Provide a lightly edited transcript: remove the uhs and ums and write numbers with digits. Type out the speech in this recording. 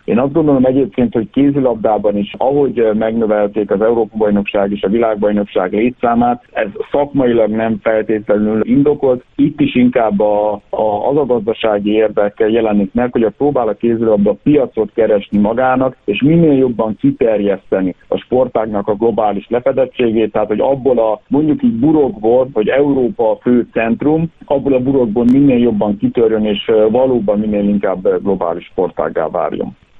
Én azt gondolom egyébként, hogy kézilabdában is, ahogy megnövelték az Európa-bajnokság és a világbajnokság létszámát, ez szakmailag nem feltétlenül indokolt. Itt is inkább az a gazdasági érdek jelenik meg, hogy próbál a kézilabda piacot keresni magának, és minél jobban kiterjeszteni a sportágnak a globális lefedettségét, tehát hogy abból a mondjuk így burokból, hogy Európa a fő centrum, abból a burokból minél jobban kitörjön, és valóban minél inkább globális sportággá váljon.